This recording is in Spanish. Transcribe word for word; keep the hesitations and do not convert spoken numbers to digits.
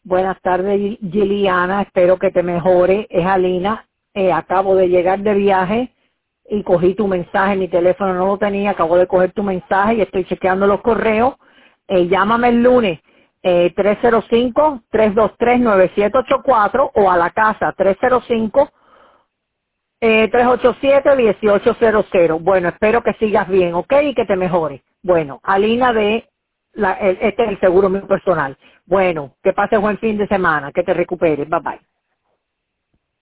Buenas tardes, Giliana. Espero que te mejore. Es Alina. Eh, acabo de llegar de viaje y cogí tu mensaje. Mi teléfono no lo tenía. Acabo de coger tu mensaje y estoy chequeando los correos. Eh, llámame el lunes eh, tres cero cinco, tres dos tres, nueve siete ocho cuatro o a la casa tres cero cinco, tres ocho siete, uno ocho cero cero. Bueno, espero que sigas bien, ¿ok? Y que te mejore. Bueno, Alina de la, el- este es el seguro mío personal. Bueno, que pases buen fin de semana, que te recuperes. Bye bye.